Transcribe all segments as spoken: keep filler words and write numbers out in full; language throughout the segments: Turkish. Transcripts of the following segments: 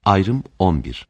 Ayrım on bir.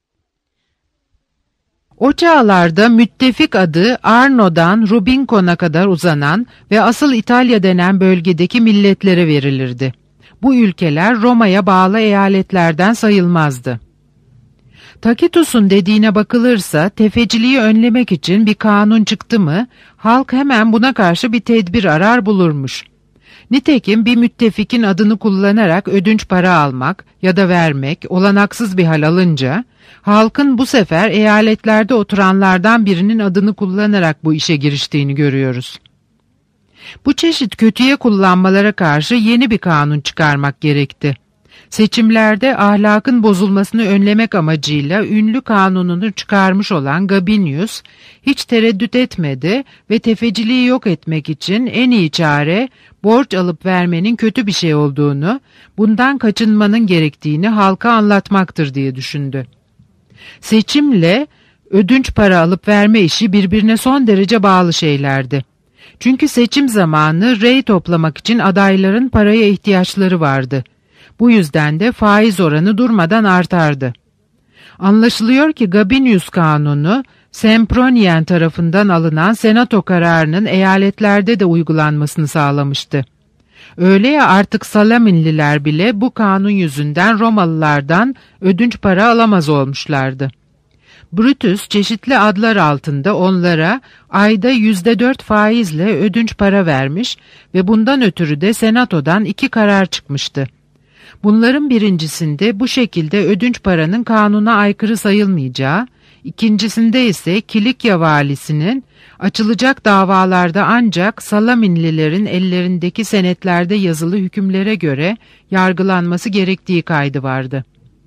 O çağlarda müttefik adı Arno'dan Rubincon'a kadar uzanan ve asıl İtalya denen bölgedeki milletlere verilirdi. Bu ülkeler Roma'ya bağlı eyaletlerden sayılmazdı. Tacitus'un dediğine bakılırsa tefeciliği önlemek için bir kanun çıktı mı halk hemen buna karşı bir tedbir arar bulurmuş. Nitekim bir müttefikin adını kullanarak ödünç para almak ya da vermek olanaksız bir hal alınca halkın bu sefer eyaletlerde oturanlardan birinin adını kullanarak bu işe giriştiğini görüyoruz. Bu çeşit kötüye kullanmalara karşı yeni bir kanun çıkarmak gerekti. Seçimlerde ahlakın bozulmasını önlemek amacıyla ünlü kanununu çıkarmış olan Gabinius hiç tereddüt etmedi ve tefeciliği yok etmek için en iyi çare borç alıp vermenin kötü bir şey olduğunu, bundan kaçınmanın gerektiğini halka anlatmaktır diye düşündü. Seçimle ödünç para alıp verme işi birbirine son derece bağlı şeylerdi. Çünkü seçim zamanı rey toplamak için adayların paraya ihtiyaçları vardı. Bu yüzden de faiz oranı durmadan artardı. Anlaşılıyor ki Gabinius Kanunu, Sempronien tarafından alınan senato kararının eyaletlerde de uygulanmasını sağlamıştı. Öyle ya artık Salaminliler bile bu kanun yüzünden Romalılardan ödünç para alamaz olmuşlardı. Brutus çeşitli adlar altında onlara ayda yüzde dört faizle ödünç para vermiş ve bundan ötürü de senatodan iki karar çıkmıştı. Bunların birincisinde bu şekilde ödünç paranın kanuna aykırı sayılmayacağı, ikincisinde ise Kilikya valisinin açılacak davalarda ancak Salaminlilerin ellerindeki senetlerde yazılı hükümlere göre yargılanması gerektiği kaydı vardı.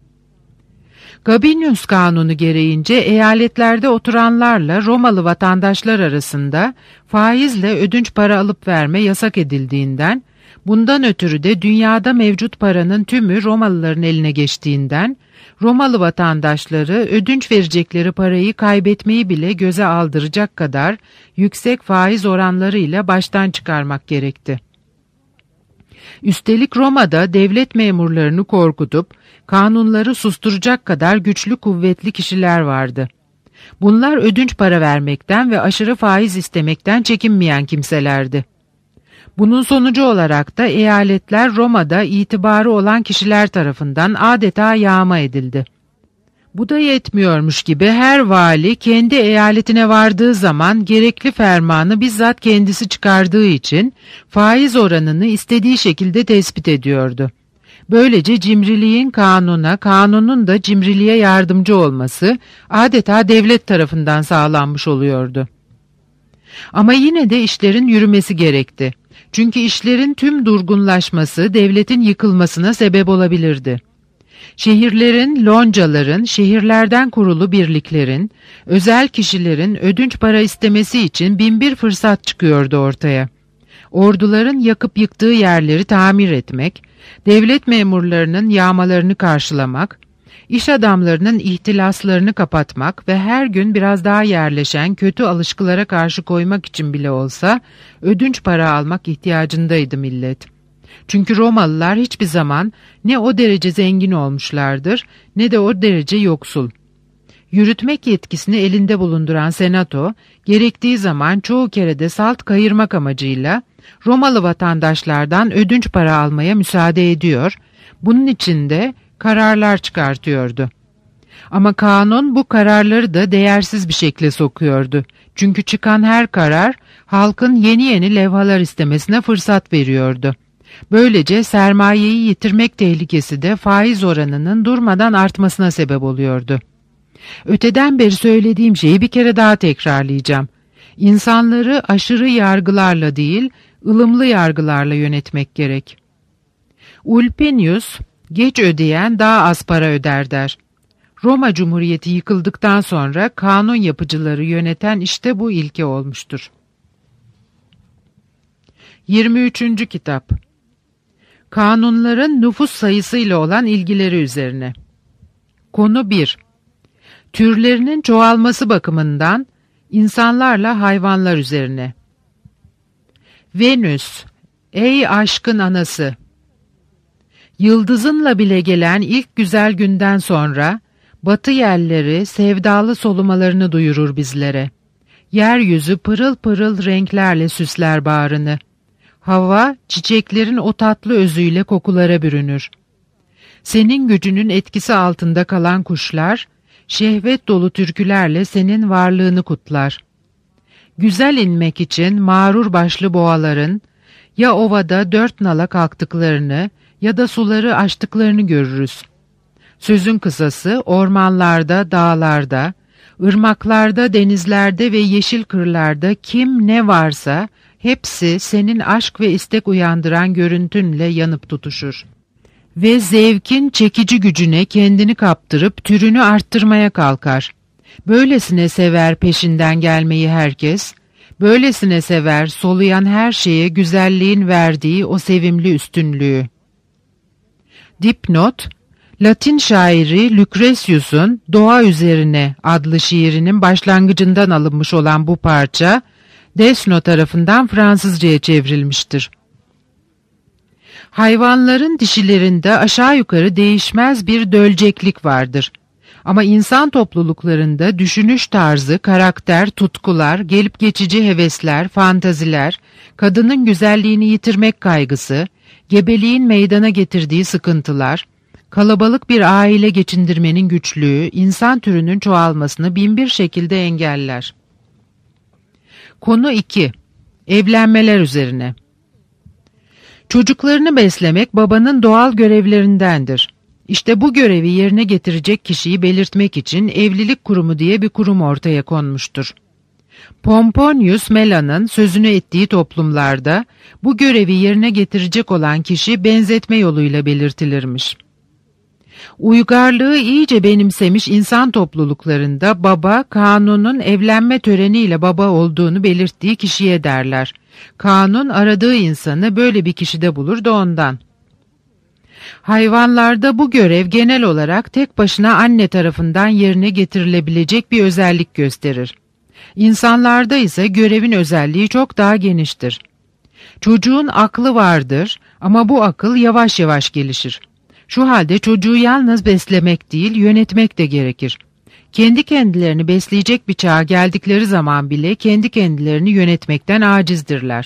Gabinius Kanunu gereğince eyaletlerde oturanlarla Romalı vatandaşlar arasında faizle ödünç para alıp verme yasak edildiğinden, bundan ötürü de dünyada mevcut paranın tümü Romalıların eline geçtiğinden, Romalı vatandaşları ödünç verecekleri parayı kaybetmeyi bile göze aldıracak kadar yüksek faiz oranlarıyla baştan çıkarmak gerekti. Üstelik Roma'da devlet memurlarını korkutup kanunları susturacak kadar güçlü kuvvetli kişiler vardı. Bunlar ödünç para vermekten ve aşırı faiz istemekten çekinmeyen kimselerdi. Bunun sonucu olarak da eyaletler Roma'da itibarı olan kişiler tarafından adeta yağma edildi. Bu da yetmiyormuş gibi her vali kendi eyaletine vardığı zaman gerekli fermanı bizzat kendisi çıkardığı için faiz oranını istediği şekilde tespit ediyordu. Böylece cimriliğin kanuna, kanunun da cimriliğe yardımcı olması adeta devlet tarafından sağlanmış oluyordu. Ama yine de işlerin yürümesi gerekti. Çünkü işlerin tüm durgunlaşması devletin yıkılmasına sebep olabilirdi. Şehirlerin, loncaların, şehirlerden kurulu birliklerin, özel kişilerin ödünç para istemesi için binbir fırsat çıkıyordu ortaya. Orduların yakıp yıktığı yerleri tamir etmek, devlet memurlarının yağmalarını karşılamak, iş adamlarının ihtilaslarını kapatmak ve her gün biraz daha yerleşen kötü alışkılara karşı koymak için bile olsa ödünç para almak ihtiyacındaydı millet. Çünkü Romalılar hiçbir zaman ne o derece zengin olmuşlardır ne de o derece yoksul. Yürütmek yetkisini elinde bulunduran senato, gerektiği zaman çoğu kere de salt kayırmak amacıyla Romalı vatandaşlardan ödünç para almaya müsaade ediyor, bunun için de kararlar çıkartıyordu. Ama kanun bu kararları da değersiz bir şekilde sokuyordu. Çünkü çıkan her karar halkın yeni yeni levhalar istemesine fırsat veriyordu. Böylece sermayeyi yitirmek tehlikesi de faiz oranının durmadan artmasına sebep oluyordu. Öteden beri söylediğim şeyi bir kere daha tekrarlayacağım. İnsanları aşırı yargılarla değil, ılımlı yargılarla yönetmek gerek. Ulpenius, geç ödeyen daha az para öder der. Roma Cumhuriyeti yıkıldıktan sonra kanun yapıcıları yöneten işte bu ilke olmuştur. yirmi üçüncü Kitap. Kanunların nüfus sayısıyla olan ilgileri üzerine. Konu bir. Türlerinin çoğalması bakımından insanlarla hayvanlar üzerine. Venüs, ey aşkın anası! Yıldızınla bile gelen ilk güzel günden sonra, batı yelleri sevdalı solumalarını duyurur bizlere. Yeryüzü pırıl pırıl renklerle süsler bağrını. Hava, çiçeklerin o tatlı özüyle kokulara bürünür. Senin gücünün etkisi altında kalan kuşlar, şehvet dolu türkülerle senin varlığını kutlar. Güzel inmek için mağrur başlı boğaların, ya ovada dört nala kalktıklarını ya da suları aştıklarını görürüz. Sözün kısası ormanlarda, dağlarda, ırmaklarda, denizlerde ve yeşil kırlarda kim ne varsa hepsi senin aşk ve istek uyandıran görüntünle yanıp tutuşur. Ve zevkin çekici gücüne kendini kaptırıp türünü arttırmaya kalkar. Böylesine sever peşinden gelmeyi herkes, böylesine sever soluyan her şeye güzelliğin verdiği o sevimli üstünlüğü. Dipnot, Latin şairi Lucretius'un Doğa Üzerine adlı şiirinin başlangıcından alınmış olan bu parça, Desno tarafından Fransızca'ya çevrilmiştir. Hayvanların dişilerinde aşağı yukarı değişmez bir dölceklik vardır. Ama insan topluluklarında düşünüş tarzı, karakter, tutkular, gelip geçici hevesler, fantaziler, kadının güzelliğini yitirmek kaygısı, gebeliğin meydana getirdiği sıkıntılar, kalabalık bir aile geçindirmenin güçlüğü, insan türünün çoğalmasını binbir şekilde engeller. Konu iki. Evlenmeler üzerine. Çocuklarını beslemek babanın doğal görevlerindendir. İşte bu görevi yerine getirecek kişiyi belirtmek için evlilik kurumu diye bir kurum ortaya konmuştur. Pomponius Mela'nın sözünü ettiği toplumlarda bu görevi yerine getirecek olan kişi benzetme yoluyla belirtilirmiş. Uygarlığı iyice benimsemiş insan topluluklarında baba, kanunun evlenme töreniyle baba olduğunu belirttiği kişiye derler. Kanun aradığı insanı böyle bir kişide bulur da ondan. Hayvanlarda bu görev genel olarak tek başına anne tarafından yerine getirilebilecek bir özellik gösterir. İnsanlarda ise görevin özelliği çok daha geniştir. Çocuğun aklı vardır ama bu akıl yavaş yavaş gelişir. Şu halde çocuğu yalnız beslemek değil, yönetmek de gerekir. Kendi kendilerini besleyecek bir çağa geldikleri zaman bile kendi kendilerini yönetmekten acizdirler.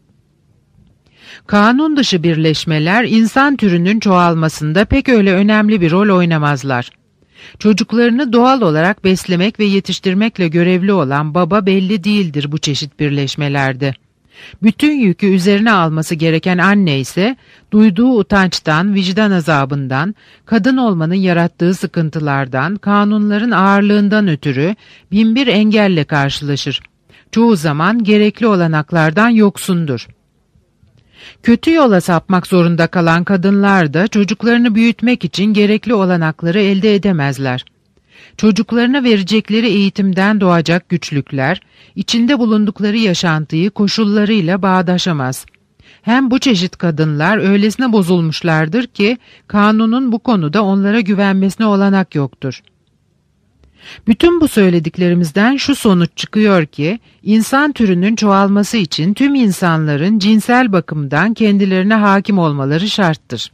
Kanun dışı birleşmeler insan türünün çoğalmasında pek öyle önemli bir rol oynamazlar. Çocuklarını doğal olarak beslemek ve yetiştirmekle görevli olan baba belli değildir bu çeşit birleşmelerde. Bütün yükü üzerine alması gereken anne ise duyduğu utançtan, vicdan azabından, kadın olmanın yarattığı sıkıntılardan, kanunların ağırlığından ötürü binbir engelle karşılaşır. Çoğu zaman gerekli olanaklardan yoksundur. Kötü yola sapmak zorunda kalan kadınlar da çocuklarını büyütmek için gerekli olanakları elde edemezler. Çocuklarına verecekleri eğitimden doğacak güçlükler, içinde bulundukları yaşantıyı koşullarıyla bağdaşamaz. Hem bu çeşit kadınlar öylesine bozulmuşlardır ki kanunun bu konuda onlara güvenmesine olanak yoktur. Bütün bu söylediklerimizden şu sonuç çıkıyor ki, insan türünün çoğalması için tüm insanların cinsel bakımdan kendilerine hakim olmaları şarttır.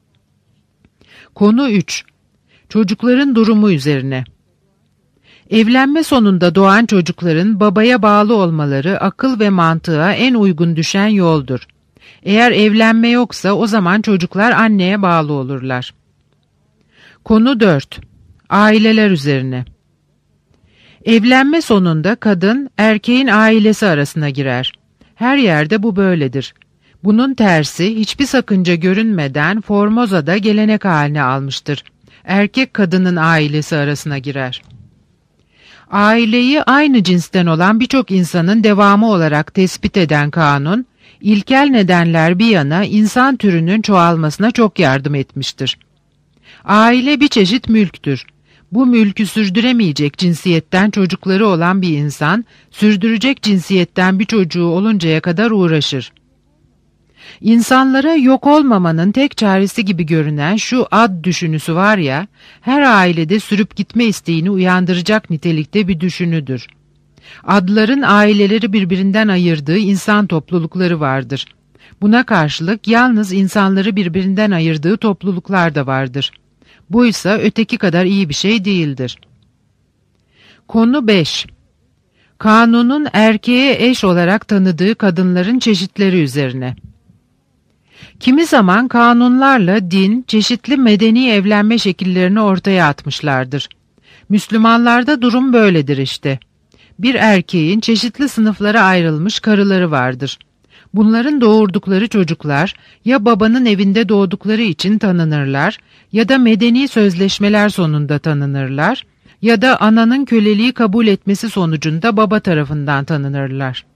Konu üç. Çocukların durumu üzerine. Evlenme sonunda doğan çocukların babaya bağlı olmaları akıl ve mantığa en uygun düşen yoldur. Eğer evlenme yoksa o zaman çocuklar anneye bağlı olurlar. Konu dört. Aileler üzerine. Evlenme sonunda kadın erkeğin ailesi arasına girer. Her yerde bu böyledir. Bunun tersi hiçbir sakınca görünmeden Formoza'da gelenek haline almıştır. Erkek kadının ailesi arasına girer. Aileyi aynı cinsten olan birçok insanın devamı olarak tespit eden kanun, ilkel nedenler bir yana insan türünün çoğalmasına çok yardım etmiştir. Aile bir çeşit mülktür. Bu mülkü sürdüremeyecek cinsiyetten çocukları olan bir insan, sürdürecek cinsiyetten bir çocuğu oluncaya kadar uğraşır. İnsanlara yok olmamanın tek çaresi gibi görünen şu ad düşünüsü var ya, her ailede sürüp gitme isteğini uyandıracak nitelikte bir düşünüdür. Adların aileleri birbirinden ayırdığı insan toplulukları vardır. Buna karşılık yalnız insanları birbirinden ayırdığı topluluklar da vardır. Bu ise öteki kadar iyi bir şey değildir. Konu beş. Kanunun erkeğe eş olarak tanıdığı kadınların çeşitleri üzerine. Kimi zaman kanunlarla din, çeşitli medeni evlenme şekillerini ortaya atmışlardır. Müslümanlarda durum böyledir işte. Bir erkeğin çeşitli sınıflara ayrılmış karıları vardır. Bunların doğurdukları çocuklar ya babanın evinde doğdukları için tanınırlar ya da medeni sözleşmeler sonunda tanınırlar ya da ananın köleliği kabul etmesi sonucunda baba tarafından tanınırlar.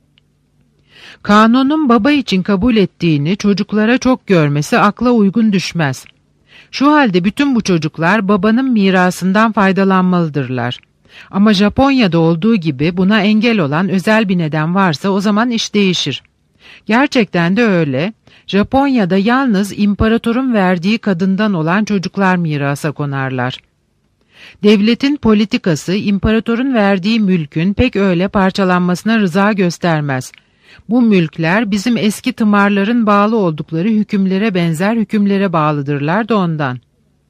Kanunun baba için kabul ettiğini çocuklara çok görmesi akla uygun düşmez. Şu halde bütün bu çocuklar babanın mirasından faydalanmalıdırlar. Ama Japonya'da olduğu gibi buna engel olan özel bir neden varsa o zaman iş değişir. Gerçekten de öyle. Japonya'da yalnız imparatorun verdiği kadından olan çocuklar mirasa konarlar. Devletin politikası imparatorun verdiği mülkün pek öyle parçalanmasına rıza göstermez. Bu mülkler bizim eski tımarların bağlı oldukları hükümlere benzer hükümlere bağlıdırlar da ondan.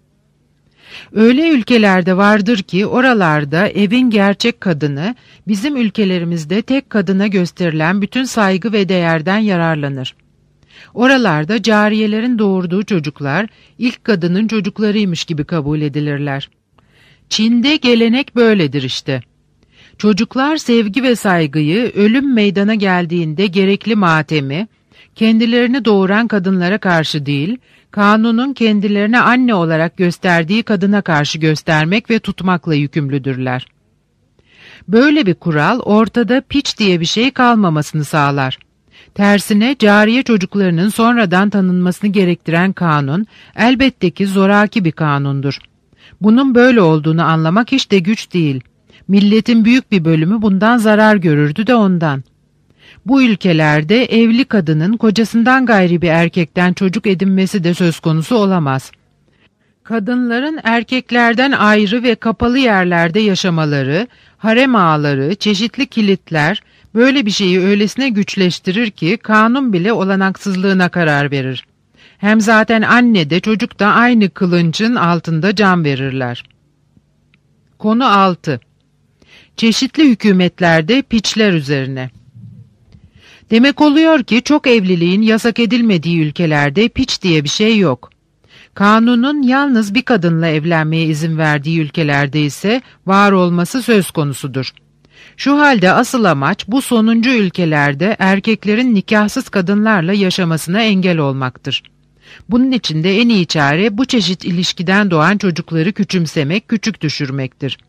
Öyle ülkelerde vardır ki oralarda evin gerçek kadını bizim ülkelerimizde tek kadına gösterilen bütün saygı ve değerden yararlanır. Oralarda cariyelerin doğurduğu çocuklar ilk kadının çocuklarıymış gibi kabul edilirler. Çin'de gelenek böyledir işte. Çocuklar sevgi ve saygıyı ölüm meydana geldiğinde gerekli matemi, kendilerini doğuran kadınlara karşı değil, kanunun kendilerine anne olarak gösterdiği kadına karşı göstermek ve tutmakla yükümlüdürler. Böyle bir kural ortada piç diye bir şey kalmamasını sağlar. Tersine cariye çocuklarının sonradan tanınmasını gerektiren kanun elbette ki zoraki bir kanundur. Bunun böyle olduğunu anlamak hiç de güç değil. Milletin büyük bir bölümü bundan zarar görürdü de ondan. Bu ülkelerde evli kadının kocasından gayri bir erkekten çocuk edinmesi de söz konusu olamaz. Kadınların erkeklerden ayrı ve kapalı yerlerde yaşamaları, harem ağaları, çeşitli kilitler böyle bir şeyi öylesine güçleştirir ki kanun bile olanaksızlığına karar verir. Hem zaten anne de çocuk da aynı kılıncın altında can verirler. Konu altı. Çeşitli hükümetlerde piçler üzerine. Demek oluyor ki çok evliliğin yasak edilmediği ülkelerde piç diye bir şey yok. Kanunun yalnız bir kadınla evlenmeye izin verdiği ülkelerde ise var olması söz konusudur. Şu halde asıl amaç bu sonuncu ülkelerde erkeklerin nikahsız kadınlarla yaşamasına engel olmaktır. Bunun için de en iyi çare bu çeşit ilişkiden doğan çocukları küçümsemek, küçük düşürmektir.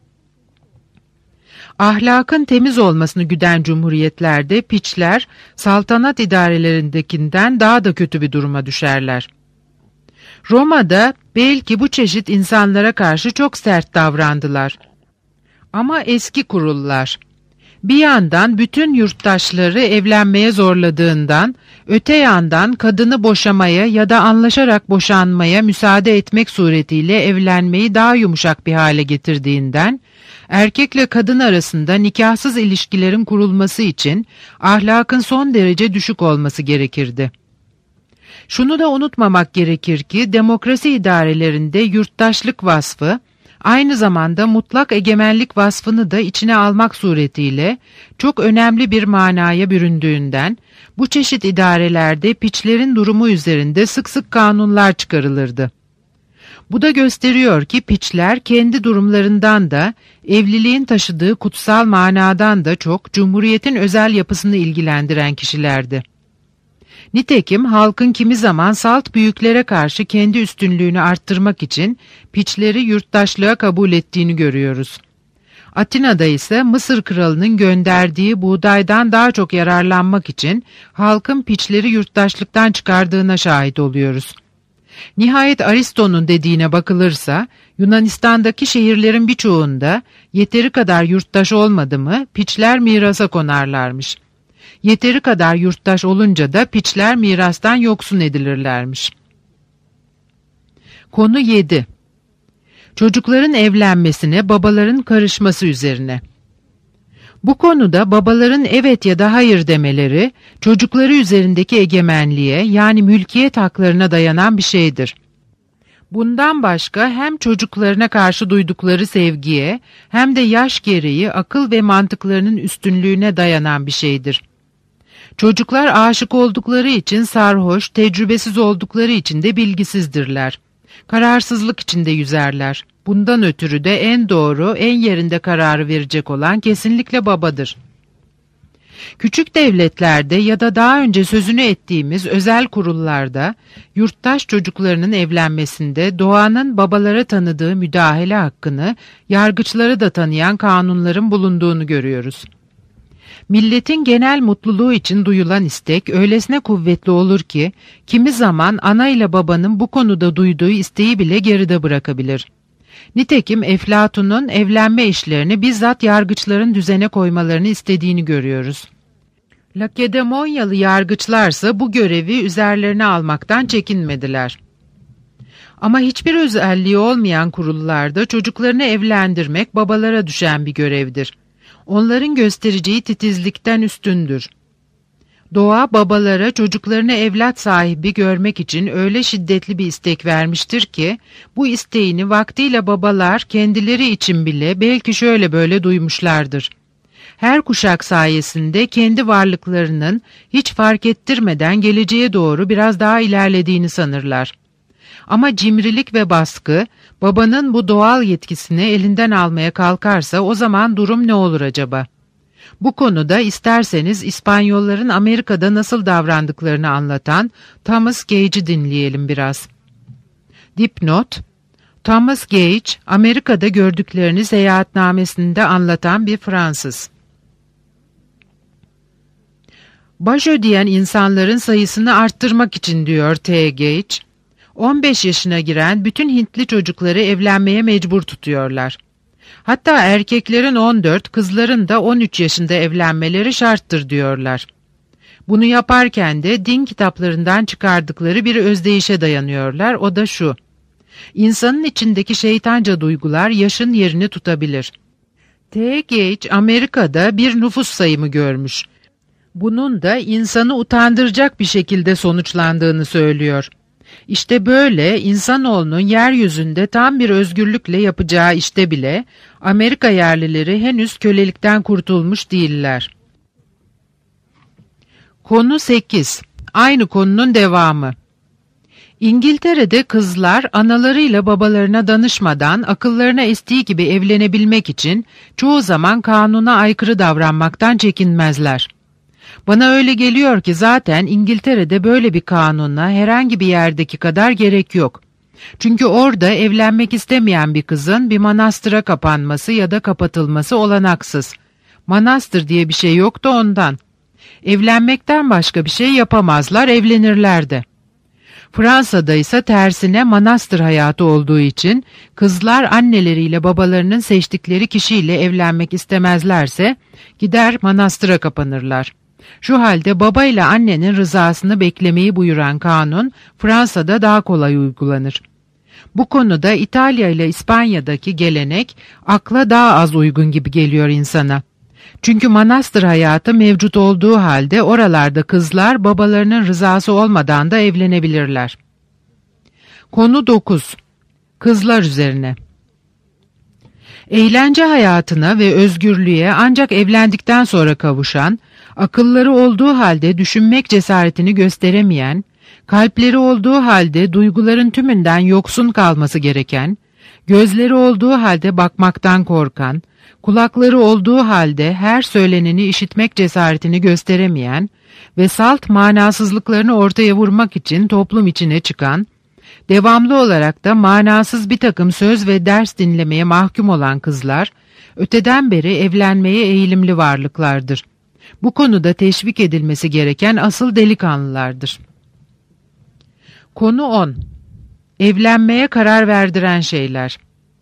Ahlakın temiz olmasını güden cumhuriyetlerde piçler saltanat idarelerindekinden daha da kötü bir duruma düşerler. Roma'da belki bu çeşit insanlara karşı çok sert davrandılar. Ama eski kurullar bir yandan bütün yurttaşları evlenmeye zorladığından, öte yandan kadını boşamaya ya da anlaşarak boşanmaya müsaade etmek suretiyle evlenmeyi daha yumuşak bir hale getirdiğinden, erkekle kadın arasında nikahsız ilişkilerin kurulması için ahlakın son derece düşük olması gerekirdi. Şunu da unutmamak gerekir ki demokrasi idarelerinde yurttaşlık vasfı, aynı zamanda mutlak egemenlik vasfını da içine almak suretiyle çok önemli bir manaya büründüğünden, bu çeşit idarelerde piçlerin durumu üzerinde sık sık kanunlar çıkarılırdı. Bu da gösteriyor ki piçler kendi durumlarından da, evliliğin taşıdığı kutsal manadan da çok cumhuriyetin özel yapısını ilgilendiren kişilerdi. Nitekim halkın kimi zaman salt büyüklere karşı kendi üstünlüğünü arttırmak için piçleri yurttaşlığa kabul ettiğini görüyoruz. Atina'da ise Mısır kralının gönderdiği buğdaydan daha çok yararlanmak için halkın piçleri yurttaşlıktan çıkardığına şahit oluyoruz. Nihayet Aristo'nun dediğine bakılırsa Yunanistan'daki şehirlerin birçoğunda yeteri kadar yurttaş olmadı mı piçler mirasa konarlarmış. Yeteri kadar yurttaş olunca da piçler mirastan yoksun edilirlermiş. Konu yedi. Çocukların evlenmesine babaların karışması üzerine. Bu konuda babaların evet ya da hayır demeleri, çocukları üzerindeki egemenliğe yani mülkiyet haklarına dayanan bir şeydir. Bundan başka hem çocuklarına karşı duydukları sevgiye hem de yaş gereği akıl ve mantıklarının üstünlüğüne dayanan bir şeydir. Çocuklar aşık oldukları için sarhoş, tecrübesiz oldukları için de bilgisizdirler. Kararsızlık içinde yüzerler. Bundan ötürü de en doğru, en yerinde kararı verecek olan kesinlikle babadır. Küçük devletlerde ya da daha önce sözünü ettiğimiz özel kurullarda, yurttaş çocuklarının evlenmesinde doğanın babalara tanıdığı müdahale hakkını, yargıçları da tanıyan kanunların bulunduğunu görüyoruz. Milletin genel mutluluğu için duyulan istek öylesine kuvvetli olur ki, kimi zaman ana ile babanın bu konuda duyduğu isteği bile geride bırakabilir. Nitekim Eflatun'un evlenme işlerini bizzat yargıçların düzene koymalarını istediğini görüyoruz. Lakedemoniyalı yargıçlarsa bu görevi üzerlerine almaktan çekinmediler. Ama hiçbir özelliği olmayan kurullarda çocuklarını evlendirmek babalara düşen bir görevdir. Onların göstereceği titizlikten üstündür. Doğa babalara çocuklarını evlat sahibi görmek için öyle şiddetli bir istek vermiştir ki, bu isteğini vaktiyle babalar kendileri için bile belki şöyle böyle duymuşlardır. Her kuşak sayesinde kendi varlıklarının hiç fark ettirmeden geleceğe doğru biraz daha ilerlediğini sanırlar. Ama cimrilik ve baskı, babanın bu doğal yetkisini elinden almaya kalkarsa o zaman durum ne olur acaba? Bu konuda isterseniz İspanyolların Amerika'da nasıl davrandıklarını anlatan Thomas Gage'i dinleyelim biraz. Dipnot: Thomas Gage, Amerika'da gördüklerini seyahatnamesinde anlatan bir Fransız. Baş ödeyen insanların sayısını arttırmak için diyor T. Gage, on beş yaşına giren bütün Hintli çocukları evlenmeye mecbur tutuyorlar. Hatta erkeklerin on dört, kızların da on üç yaşında evlenmeleri şarttır diyorlar. Bunu yaparken de din kitaplarından çıkardıkları bir özdeyişe dayanıyorlar, o da şu: İnsanın içindeki şeytanca duygular yaşın yerini tutabilir. T. Gage, Amerika'da bir nüfus sayımı görmüş. Bunun da insanı utandıracak bir şekilde sonuçlandığını söylüyor. İşte böyle insanoğlunun yeryüzünde tam bir özgürlükle yapacağı işte bile Amerika yerlileri henüz kölelikten kurtulmuş değiller. Konu sekiz. Aynı konunun devamı. İngiltere'de kızlar analarıyla babalarına danışmadan akıllarına estiği gibi evlenebilmek için çoğu zaman kanuna aykırı davranmaktan çekinmezler. Bana öyle geliyor ki zaten İngiltere'de böyle bir kanuna herhangi bir yerdeki kadar gerek yok. Çünkü orada evlenmek istemeyen bir kızın bir manastıra kapanması ya da kapatılması olanaksız. Manastır diye bir şey yok da ondan. Evlenmekten başka bir şey yapamazlar, evlenirler de. Fransa'da ise tersine manastır hayatı olduğu için kızlar anneleriyle babalarının seçtikleri kişiyle evlenmek istemezlerse gider manastıra kapanırlar. Şu halde baba ile annenin rızasını beklemeyi buyuran kanun Fransa'da daha kolay uygulanır. Bu konuda İtalya ile İspanya'daki gelenek akla daha az uygun gibi geliyor insana. Çünkü manastır hayatı mevcut olduğu halde oralarda kızlar babalarının rızası olmadan da evlenebilirler. Konu dokuz. Kızlar üzerine. Eğlence hayatına ve özgürlüğe ancak evlendikten sonra kavuşan, akılları olduğu halde düşünmek cesaretini gösteremeyen, kalpleri olduğu halde duyguların tümünden yoksun kalması gereken, gözleri olduğu halde bakmaktan korkan, kulakları olduğu halde her söyleneni işitmek cesaretini gösteremeyen ve salt manasızlıklarını ortaya vurmak için toplum içine çıkan, devamlı olarak da manasız bir takım söz ve ders dinlemeye mahkum olan kızlar, öteden beri evlenmeye eğilimli varlıklardır. Bu konuda teşvik edilmesi gereken asıl delikanlılardır. Konu on. Evlenmeye karar verdiren şeyler.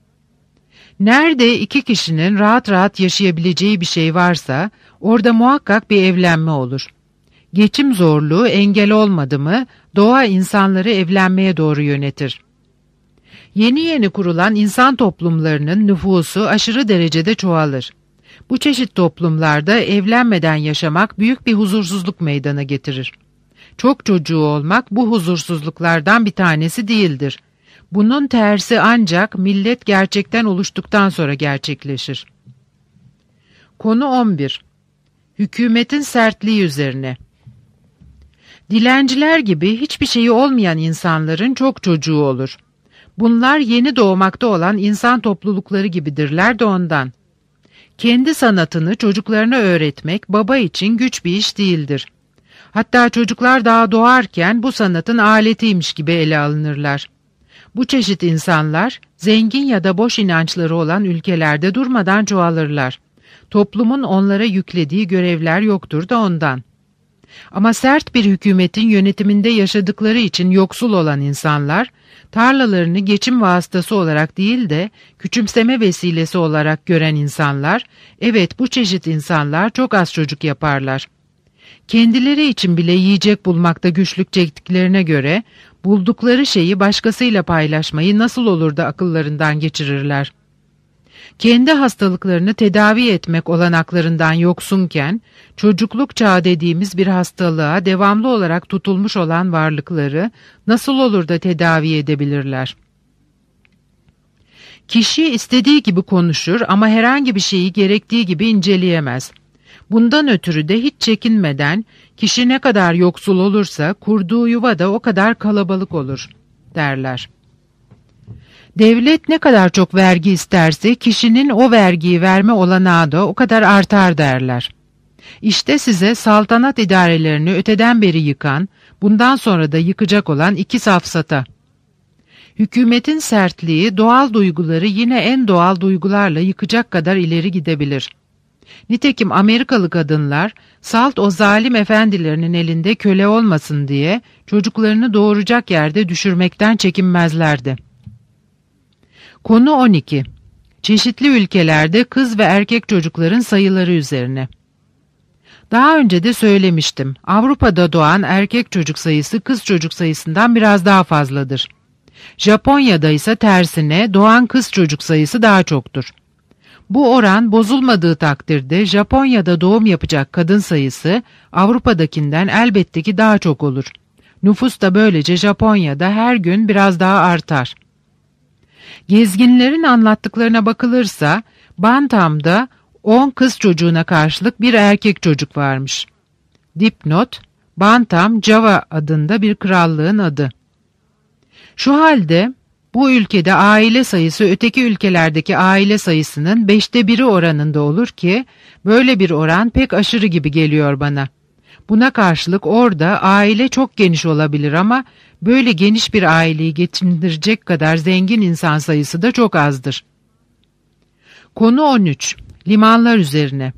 Nerede iki kişinin rahat rahat yaşayabileceği bir şey varsa, orada muhakkak bir evlenme olur. Geçim zorluğu engel olmadı mı, doğa insanları evlenmeye doğru yönetir. Yeni yeni kurulan insan toplumlarının nüfusu aşırı derecede çoğalır. Bu çeşit toplumlarda evlenmeden yaşamak büyük bir huzursuzluk meydana getirir. Çok çocuğu olmak bu huzursuzluklardan bir tanesi değildir. Bunun tersi ancak millet gerçekten oluştuktan sonra gerçekleşir. Konu on bir. Hükümetin sertliği üzerine. Dilenciler gibi hiçbir şeyi olmayan insanların çok çocuğu olur. Bunlar yeni doğmakta olan insan toplulukları gibidirler de ondan. Kendi sanatını çocuklarına öğretmek baba için güç bir iş değildir. Hatta çocuklar daha doğarken bu sanatın aletiymiş gibi ele alınırlar. Bu çeşit insanlar zengin ya da boş inançları olan ülkelerde durmadan çoğalırlar. Toplumun onlara yüklediği görevler yoktur da ondan. Ama sert bir hükümetin yönetiminde yaşadıkları için yoksul olan insanlar, tarlalarını geçim vasıtası olarak değil de küçümseme vesilesi olarak gören insanlar, evet bu çeşit insanlar çok az çocuk yaparlar. Kendileri için bile yiyecek bulmakta güçlük çektiklerine göre, buldukları şeyi başkasıyla paylaşmayı nasıl olur da akıllarından geçirirler. Kendi hastalıklarını tedavi etmek olanaklarından yoksunken, çocukluk çağı dediğimiz bir hastalığa devamlı olarak tutulmuş olan varlıkları nasıl olur da tedavi edebilirler? Kişi istediği gibi konuşur ama herhangi bir şeyi gerektiği gibi inceleyemez. Bundan ötürü de hiç çekinmeden, kişi ne kadar yoksul olursa kurduğu yuva da o kadar kalabalık olur, derler. Devlet ne kadar çok vergi isterse kişinin o vergiyi verme olanağı da o kadar artar derler. İşte size saltanat idarelerini öteden beri yıkan, bundan sonra da yıkacak olan iki safsata. Hükümetin sertliği doğal duyguları yine en doğal duygularla yıkacak kadar ileri gidebilir. Nitekim Amerikalı kadınlar salt o zalim efendilerinin elinde köle olmasın diye çocuklarını doğuracak yerde düşürmekten çekinmezlerdi. Konu on iki. Çeşitli ülkelerde kız ve erkek çocukların sayıları üzerine. Daha önce de söylemiştim. Avrupa'da doğan erkek çocuk sayısı kız çocuk sayısından biraz daha fazladır. Japonya'da ise tersine doğan kız çocuk sayısı daha çoktur. Bu oran bozulmadığı takdirde Japonya'da doğum yapacak kadın sayısı Avrupa'dakinden elbette ki daha çok olur. Nüfus da böylece Japonya'da her gün biraz daha artar. Gezginlerin anlattıklarına bakılırsa Bantam'da on kız çocuğuna karşılık bir erkek çocuk varmış. Dipnot, Bantam Java adında bir krallığın adı. Şu halde bu ülkede aile sayısı öteki ülkelerdeki aile sayısının beşte biri oranında olur ki böyle bir oran pek aşırı gibi geliyor bana. Buna karşılık orada aile çok geniş olabilir ama böyle geniş bir aileyi geçindirecek kadar zengin insan sayısı da çok azdır. Konu on üç. Limanlar üzerine.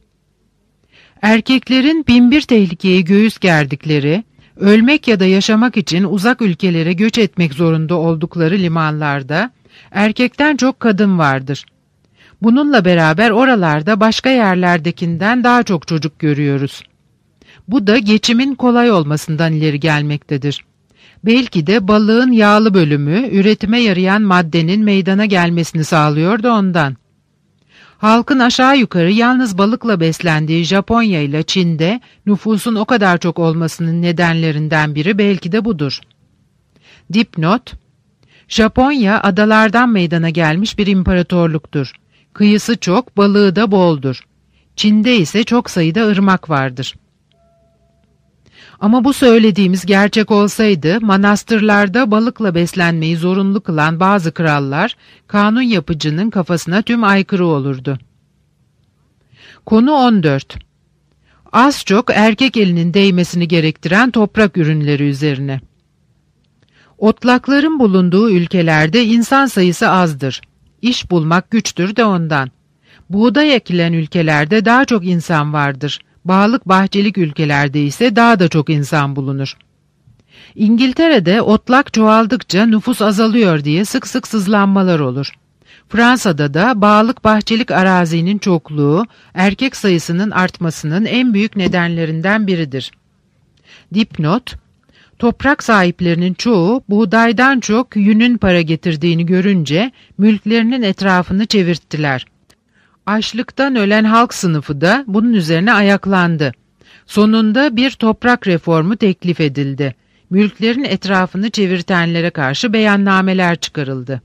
Erkeklerin binbir tehlikeye göğüs gerdikleri, ölmek ya da yaşamak için uzak ülkelere göç etmek zorunda oldukları limanlarda erkekten çok kadın vardır. Bununla beraber oralarda başka yerlerdekinden daha çok çocuk görüyoruz. Bu da geçimin kolay olmasından ileri gelmektedir. Belki de balığın yağlı bölümü üretime yarayan maddenin meydana gelmesini sağlıyor da ondan. Halkın aşağı yukarı yalnız balıkla beslendiği Japonya ile Çin'de nüfusun o kadar çok olmasının nedenlerinden biri belki de budur. Dipnot, Japonya adalardan meydana gelmiş bir imparatorluktur. Kıyısı çok, balığı da boldur. Çin'de ise çok sayıda ırmak vardır. Ama bu söylediğimiz gerçek olsaydı, manastırlarda balıkla beslenmeyi zorunlu kılan bazı krallar, kanun yapıcının kafasına tüm aykırı olurdu. Konu on dört. Az çok erkek elinin değmesini gerektiren toprak ürünleri üzerine. Otlakların bulunduğu ülkelerde insan sayısı azdır. İş bulmak güçtür de ondan. Buğday ekilen ülkelerde daha çok insan vardır. Bağlık bahçelik ülkelerde ise daha da çok insan bulunur. İngiltere'de otlak çoğaldıkça nüfus azalıyor diye sık sık sızlanmalar olur. Fransa'da da bağlık bahçelik arazinin çokluğu erkek sayısının artmasının en büyük nedenlerinden biridir. Dipnot, toprak sahiplerinin çoğu buğdaydan çok yünün para getirdiğini görünce mülklerinin etrafını çevirttiler. Açlıktan ölen halk sınıfı da bunun üzerine ayaklandı. Sonunda bir toprak reformu teklif edildi. Mülklerin etrafını çevirtenlere karşı beyannameler çıkarıldı.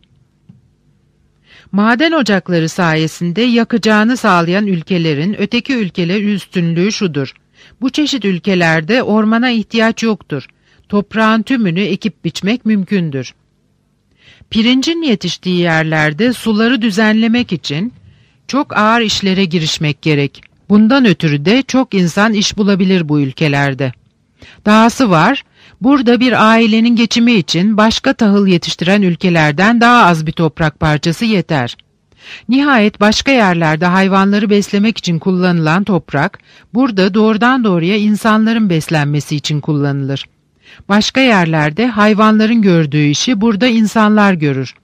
Maden ocakları sayesinde yakacağını sağlayan ülkelerin öteki ülkeler üstünlüğü şudur: bu çeşit ülkelerde ormana ihtiyaç yoktur. Toprağın tümünü ekip biçmek mümkündür. Pirincin yetiştiği yerlerde suları düzenlemek için çok ağır işlere girişmek gerek. Bundan ötürü de çok insan iş bulabilir bu ülkelerde. Dahası var, burada bir ailenin geçimi için başka tahıl yetiştiren ülkelerden daha az bir toprak parçası yeter. Nihayet başka yerlerde hayvanları beslemek için kullanılan toprak, burada doğrudan doğruya insanların beslenmesi için kullanılır. Başka yerlerde hayvanların gördüğü işi burada insanlar görür.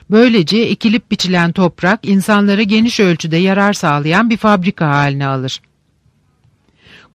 Böylece ekilip biçilen toprak insanlara geniş ölçüde yarar sağlayan bir fabrika haline alır.